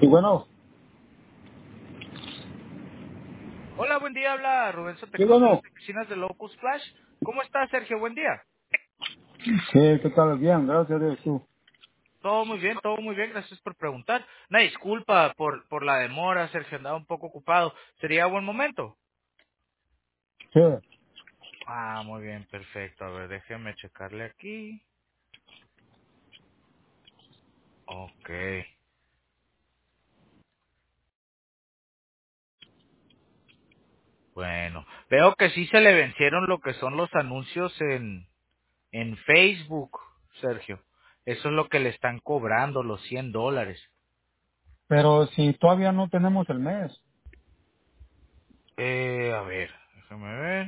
Y bueno, Hola, buen día. Habla Rubén sí, Santacruz de las bueno. oficinas de Locus Flash. ¿Cómo está, Sergio? Buen día. Sí, ¿qué tal? Bien, gracias a Dios. Tú. Todo muy bien. Gracias por preguntar. Una disculpa por la demora, Sergio. Andaba un poco ocupado. ¿Sería buen momento? Sí, Ah, muy bien, perfecto. A ver, déjeme checarle aquí. Ok. Bueno, veo que sí se le vencieron lo que son los anuncios en Facebook, Sergio. Eso es lo que le están cobrando, los $100. pero si todavía no tenemos el mes. A ver, déjame ver.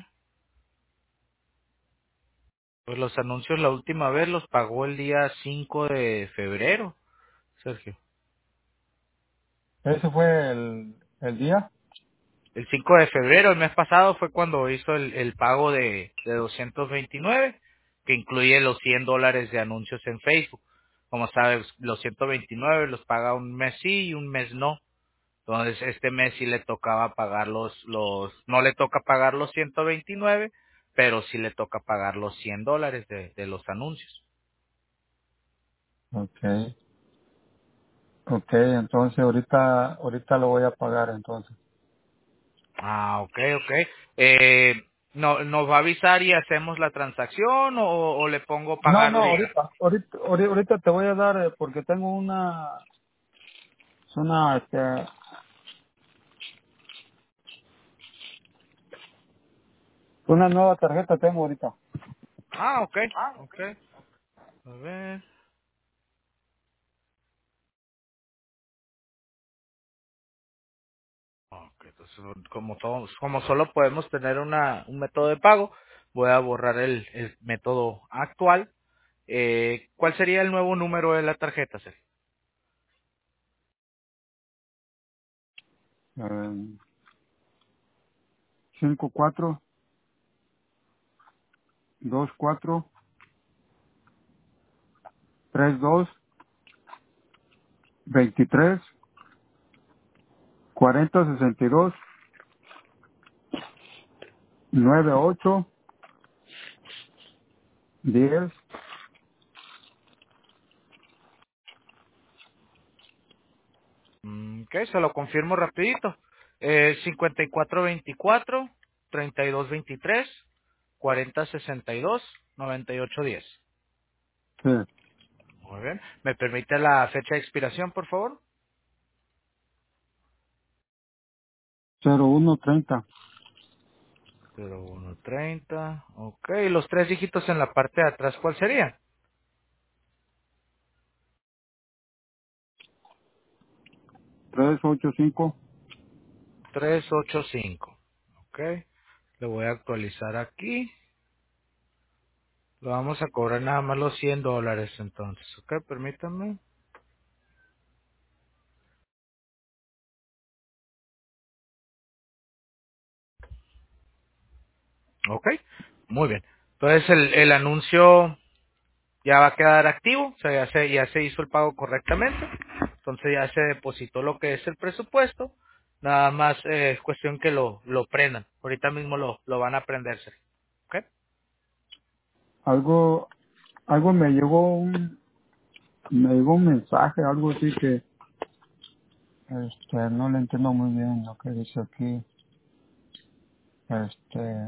Pues los anuncios la última vez los pagó el día 5 de febrero, Sergio. Ese fue el día. El 5 de febrero, el mes pasado, fue cuando hizo el pago de 229, que incluye los $100 de anuncios en Facebook. Como sabes, los 129 los paga un mes sí y un mes no. Entonces, este mes sí le tocaba pagar no le toca pagar los 129, pero sí le toca pagar los $100 de los anuncios. Okay, okay, entonces ahorita lo voy a pagar entonces. Ah, ok, ok. Eh, no, ¿Nos va a avisar y hacemos la transacción o le pongo No, pagar no, de... ahorita te voy a dar porque tengo una nueva tarjeta tengo ahorita. Ah, ok, ok. A ver. Ok, entonces como solo podemos tener un método de pago, voy a borrar el método actual. ¿Cuál sería el nuevo número de la tarjeta, Sergio? Eh, 54 22 43 48 10. Ok, se lo confirmo rapidito. 5424 3223 4062 9810. Sí, Muy bien. ¿Me permite la fecha de expiración, por favor? 0130. 0130. Ok. ¿Y los tres dígitos en la parte de atrás cuál sería? 385. 385. Ok. Le voy a actualizar aquí. Lo vamos a cobrar nada más los $100 entonces. Ok, permítame. Ok. Muy bien. Entonces el anuncio ya va a quedar activo, o sea, ya se hizo el pago correctamente, entonces ya se depositó lo que es el presupuesto, nada más es cuestión que lo prendan, ahorita mismo lo van a prenderse, ¿ok? Algo, algo me llegó un mensaje, algo así que, no le entiendo muy bien lo que dice aquí. Este,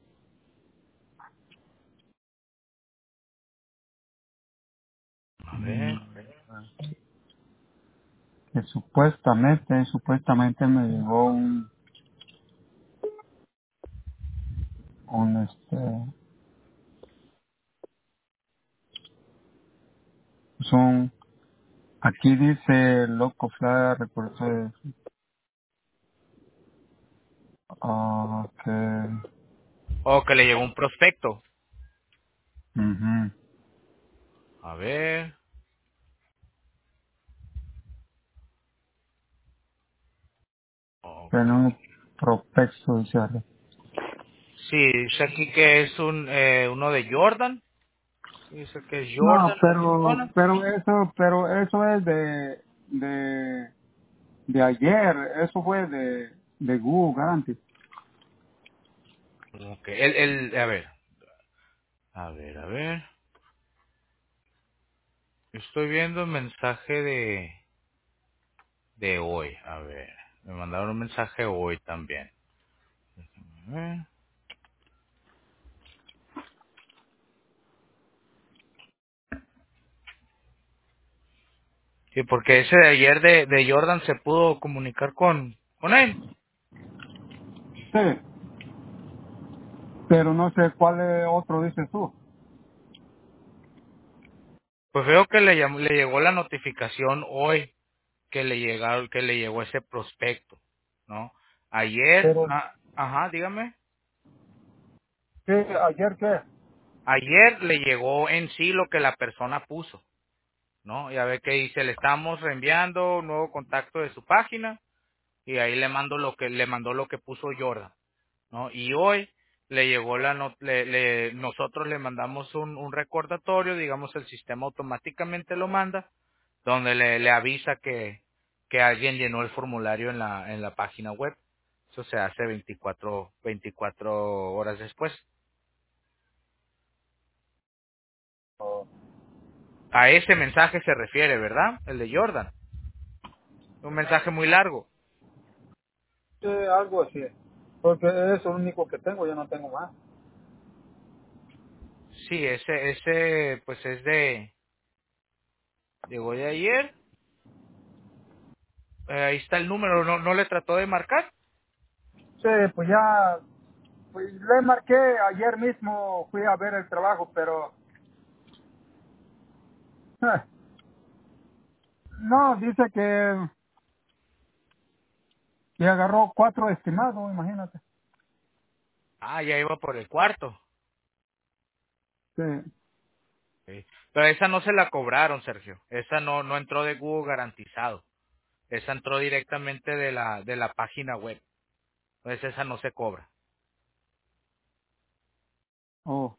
A mm, ver, que supuestamente me llegó un, son, aquí dice Loco Fly, recuerdo, que, o que le llegó un prospecto, ujú, a ver, ok, tiene un prospecto, dice aquí. sí, dice aquí que es uno de Jordan, dice que es No, Jordan, la persona. pero eso es de de ayer, eso fue de Google Guarantee. Ok, a ver. Estoy viendo el mensaje de hoy. A ver, me mandaron un mensaje hoy también. A ver. Sí, porque ese de ayer de Jordan se pudo comunicar con él. Sí, pero no sé cuál otro dices tú. Pues veo que le llegó la notificación hoy que le llegó ese prospecto, ¿no? Ayer, Pero, ajá, dígame. ¿qué? ¿Ayer qué? Ayer le llegó en sí lo que la persona puso, ¿no? Ya ve que dice, le estamos reenviando un nuevo contacto de su página y ahí le mandó lo que puso Jordan, ¿no? Y hoy le llegó nosotros le mandamos un recordatorio, digamos el sistema automáticamente lo manda, donde le avisa que alguien llenó el formulario en la página web. Eso se hace 24 horas después. Oh, A ese mensaje se refiere, ¿verdad? El de Jordan. Un mensaje muy largo. sí, algo así. Porque es lo único que tengo, yo no tengo más. Sí, ese pues es llegó de ayer. Ahí está el número, no le trató de marcar. Sí, pues ya, pues le marqué ayer mismo, fui a ver el trabajo, pero no, dice que agarró 4 estimados, imagínate. Ah, ya iba por el cuarto. Sí. Sí. Pero esa no se la cobraron, Sergio. Esa no entró de Google garantizado. Esa entró directamente de la página web. Entonces esa no se cobra. Oh,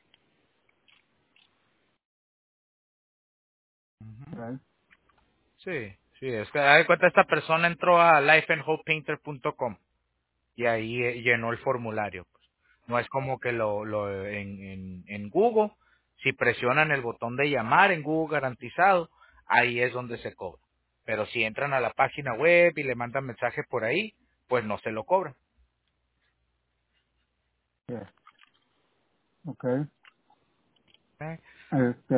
Ujú. right. Sí, sí, es que da de cuenta esta persona entró a lifeandhopepainter.com y ahí llenó el formulario. Pues. No es como que en Google, si presionan el botón de llamar en Google garantizado, ahí es donde se cobra. Pero si entran a la página web y le mandan mensaje por ahí, pues no se lo cobran. Yeah. Okay. ¿Eh? Este,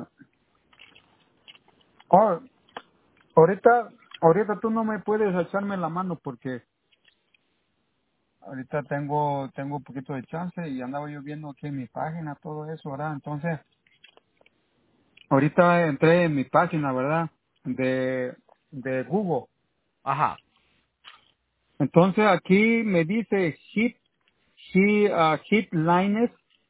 oh, ahorita tú no me puedes echarme la mano porque ahorita tengo un poquito de chance y andaba yo viendo aquí en mi página todo eso, ¿verdad? Entonces, ahorita entré en mi página, ¿verdad? De Google. Ajá, Entonces aquí me dice hit lines,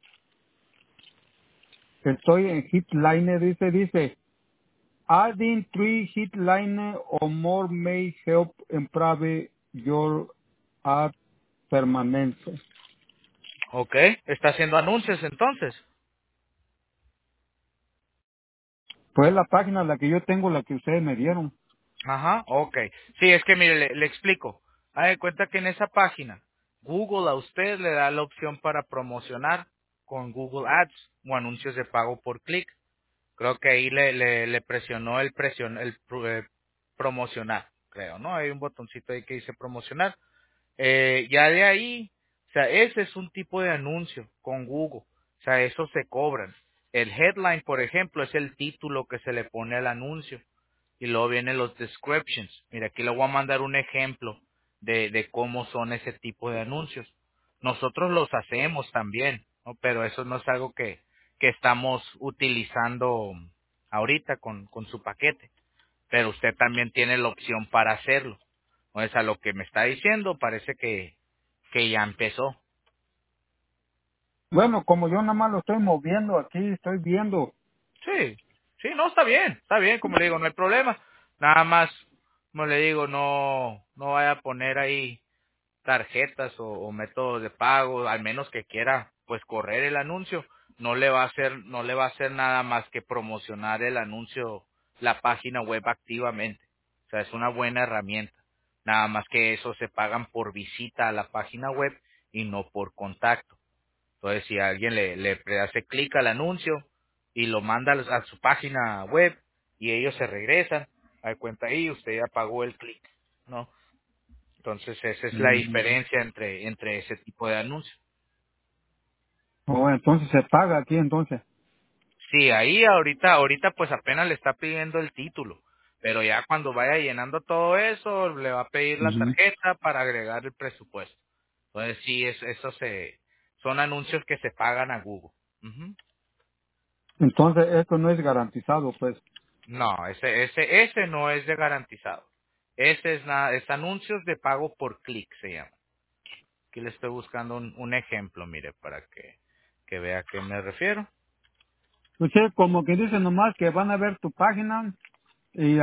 estoy en hit line, dice, adding three hit line or more may help improve your ad permanence. ok. Está haciendo anuncios entonces. Pues la página la que yo tengo, la que ustedes me dieron. Ajá, ok. Sí, es que mire, le explico. Haga de cuenta que en esa página, Google a usted le da la opción para promocionar con Google Ads o anuncios de pago por clic. Creo que ahí le presionó el promocionar, creo, ¿no? Hay un botoncito ahí que dice promocionar. Ya de ahí, o sea, ese es un tipo de anuncio con Google. O sea, eso se cobran. El headline, por ejemplo, es el título que se le pone al anuncio y luego vienen los descriptions. Mira, aquí le voy a mandar un ejemplo de cómo son ese tipo de anuncios. Nosotros los hacemos también, ¿no? Pero eso no es algo que estamos utilizando ahorita con su paquete. Pero usted también tiene la opción para hacerlo. Entonces, a lo que me está diciendo, parece que ya empezó. Bueno, como yo nada más lo estoy moviendo aquí, estoy viendo. Sí, sí, no, está bien, como le digo, no hay problema. Nada más, como le digo, no vaya a poner ahí tarjetas o métodos de pago, al menos que quiera pues correr el anuncio, no le va a hacer nada más que promocionar el anuncio, la página web activamente. O sea, es una buena herramienta. Nada más que eso se pagan por visita a la página web y no por contacto. Entonces, si alguien le hace clic al anuncio y lo manda a su página web y ellos se regresan, hay cuenta ahí, usted ya pagó el clic, ¿no? Entonces, esa es la Mm. diferencia entre ese tipo de anuncios. Oh, entonces se paga aquí entonces. Sí, ahí ahorita pues apenas le está pidiendo el título, pero ya cuando vaya llenando todo eso, le va a pedir la Ujú. tarjeta para agregar el presupuesto. Entonces sí, son anuncios que se pagan a Google. Ujú. Entonces esto no es garantizado, pues. No, ese no es de garantizado. Ese es nada, es anuncios de pago por clic se llama. Aquí le estoy buscando un ejemplo, mire, para que vea a qué me refiero. Usted como que dice nomás que van a ver tu página y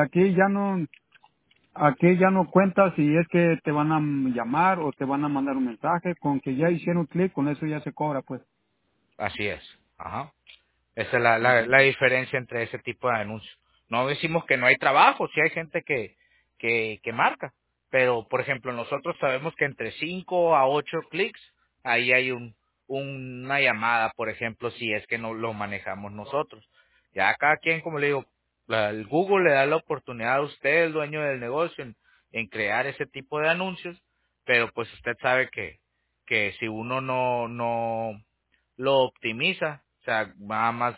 aquí ya no cuenta si es que te van a llamar o te van a mandar un mensaje, con que ya hicieron clic, con eso ya se cobra, pues. Así es. Ajá. Esa es la diferencia entre ese tipo de anuncios. No decimos que no hay trabajo, sí hay gente que marca, pero por ejemplo nosotros sabemos que entre 5 a 8 clics ahí hay una llamada, por ejemplo, si es que no lo manejamos nosotros. Ya cada quien, como le digo, el Google le da la oportunidad a usted, el dueño del negocio, en crear ese tipo de anuncios, pero pues usted sabe que si uno no lo optimiza, o sea, nada más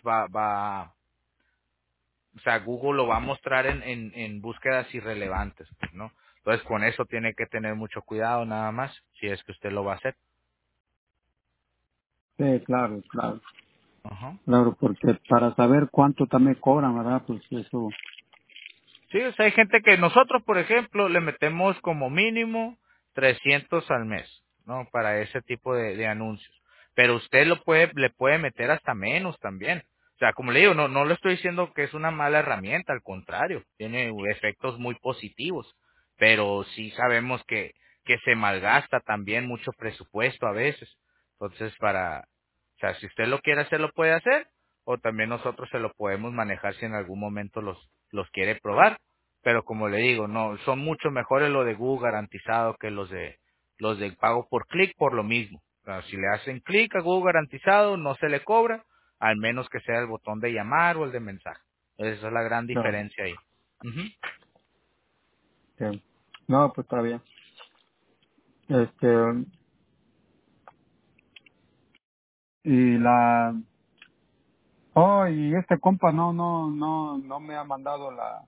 o sea, Google lo va a mostrar en búsquedas irrelevantes, pues, ¿no? Entonces, con eso tiene que tener mucho cuidado nada más, si es que usted lo va a hacer. Sí, claro, claro. Ajá. Claro, porque para saber cuánto también cobran, ¿verdad? Pues eso. Sí, o sea, hay gente que nosotros, por ejemplo, le metemos como mínimo 300 al mes, ¿no? Para ese tipo de anuncios. Pero usted le puede meter hasta menos también. O sea, como le digo, no le estoy diciendo que es una mala herramienta, al contrario, tiene efectos muy positivos. Pero sí sabemos que se malgasta también mucho presupuesto a veces. Entonces, o sea, si usted lo quiere hacer, lo puede hacer, o también nosotros se lo podemos manejar si en algún momento los quiere probar, pero como le digo, no, son mucho mejores los de Google garantizado que los del pago por clic por lo mismo. O sea, si le hacen clic a Google garantizado, no se le cobra, al menos que sea el botón de llamar o el de mensaje. Esa es la gran Claro. diferencia ahí. Ujú. Sí. No, pues está bien. Este, y y este compa no me ha mandado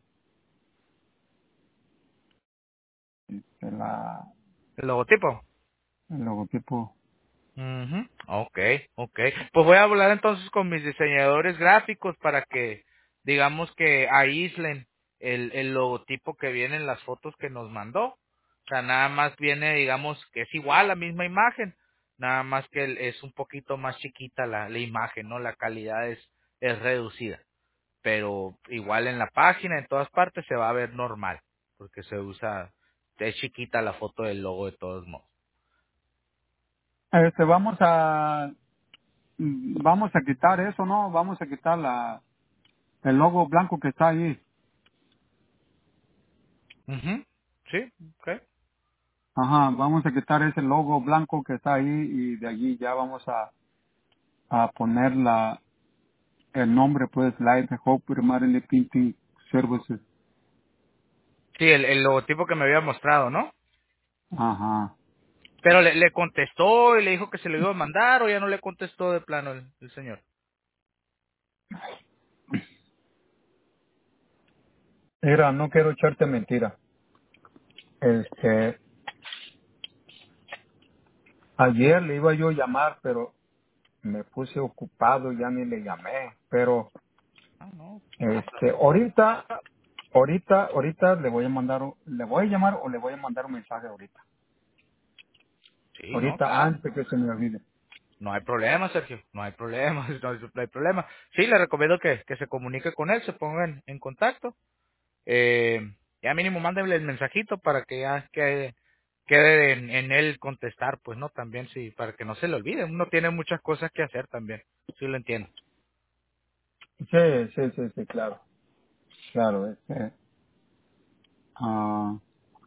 la, El logotipo. el logotipo. Ujú. Okay, okay. Pues voy a hablar entonces con mis diseñadores gráficos para que, digamos que aíslen el logotipo que viene en las fotos que nos mandó. O sea, nada más viene, digamos, que es igual la misma imagen, nada más que es un poquito más chiquita la imagen, ¿no? La calidad es reducida, pero igual en la página, en todas partes se va a ver normal, porque es chiquita la foto del logo de todos modos. Vamos a quitar eso, ¿no? Vamos a quitar el logo blanco que está ahí. Ujú. Sí, okay. Ajá, vamos a quitar ese logo blanco que está ahí y de allí ya vamos a poner el nombre, pues, Light Hope Primarily Printing Services. Sí, el logotipo que me había mostrado, ¿no? Ajá. Pero le contestó y le dijo que se lo iba a mandar o ya no le contestó de plano el señor. Mira, no quiero echarte mentira. Este, ayer le iba yo a llamar, pero me puse ocupado, ya ni le llamé. Pero, Ah, no. ahorita le voy a llamar o le voy a mandar un mensaje ahorita. Sí, no, Ahorita claro. antes que se me olvide. No hay problema, Sergio. No hay problema, no hay problema. Sí, le recomiendo que se comunique con él, se ponga en contacto. Eh, ya mínimo mándele el mensajito para que ya quede en él contestar, pues, ¿no? También sí, para que no se le olvide. Uno tiene muchas cosas que hacer también. Sí, lo entiendo. Sí, sí, sí, sí, claro. Claro, Ah,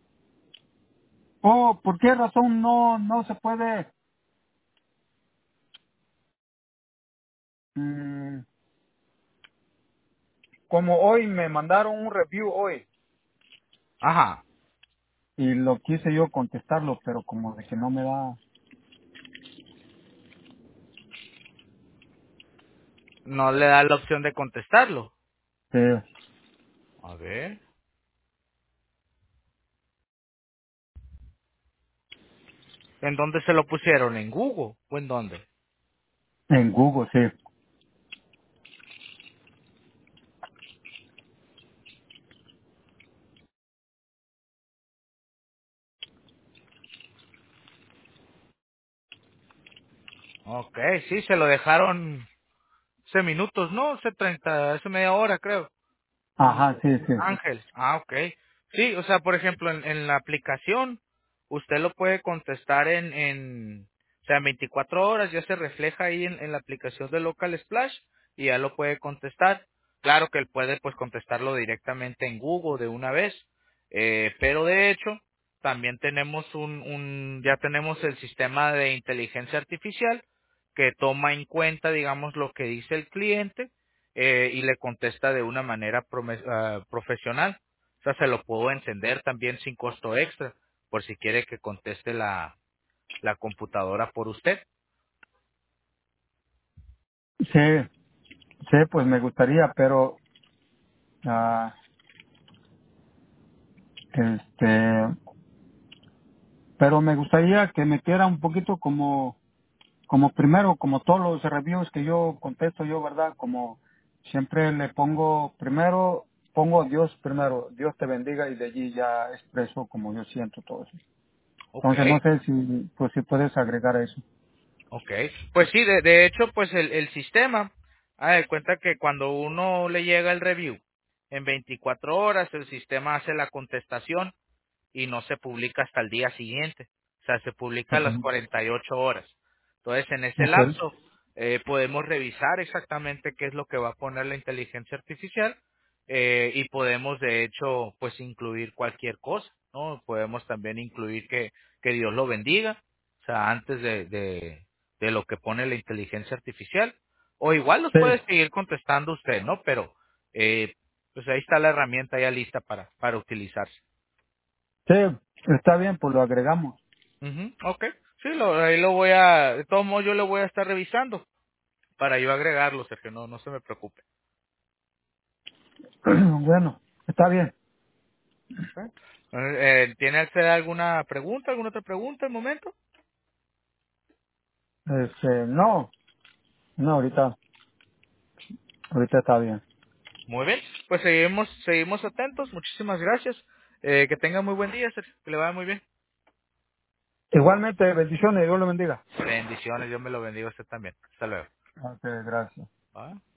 oh, ¿por qué razón no se puede? mm, Como hoy me mandaron un review hoy Ajá. y lo quise yo contestarlo, pero como de que no me da. No le da la opción de contestarlo. eh, A ver. ¿En dónde se lo pusieron? ¿En Google? ¿O en dónde? en Google, sí. Ok, sí, se lo dejaron hace minutos, ¿no? Hace media hora, creo. Ajá, sí, sí. Ángel. Ah, ok. Sí, o sea, por ejemplo, en la aplicación, usted lo puede contestar o sea, en 24 horas ya se refleja ahí en la aplicación de Local Splash y ya lo puede contestar. Claro que él puede, pues, contestarlo directamente en Google de una vez, pero de hecho, también tenemos ya tenemos el sistema de inteligencia artificial que toma en cuenta, digamos, lo que dice el cliente y le contesta de una manera profesional. O sea, se lo puedo encender también sin costo extra, por si quiere que conteste la computadora por usted. Sí, sí, pues me gustaría, pero ah, este, pero me gustaría que metiera un poquito como primero, como todos los reviews que yo contesto yo, ¿verdad? Como siempre le pongo primero, pongo Dios primero, Dios te bendiga y de allí ya expreso como yo siento todo eso. Ok, Entonces no sé si, pues si puedes agregar eso. ok. Pues sí, de hecho, pues el sistema, haga de cuenta que cuando uno le llega el review, en 24 horas el sistema hace la contestación y no se publica hasta el día siguiente. O sea, se publica a las Okay. 48 horas. Entonces, en ese Okay. lapso, podemos revisar exactamente qué es lo que va a poner la inteligencia artificial y podemos, de hecho, pues incluir cualquier cosa, ¿no? Podemos también incluir que Dios lo bendiga, o sea, antes de lo que pone la inteligencia artificial. O igual los Sí, puede seguir contestando usted, ¿no? Pero, pues ahí está la herramienta ya lista para utilizarse. sí, está bien, pues lo agregamos. Ujú, ok. Sí, ahí de todos modos yo lo voy a estar revisando para yo agregarlo, Sergio, no se me preocupe. Bueno, está bien. Ok. ¿Tiene usted alguna otra pregunta al momento? No, no, ahorita está bien. Muy bien, pues seguimos atentos, muchísimas gracias. Que tenga muy buen día, Sergio, que le vaya muy bien. Igualmente, bendiciones, Dios lo bendiga. Bendiciones, Dios me lo bendiga a usted también. Hasta luego. Ok, gracias. ¿Va?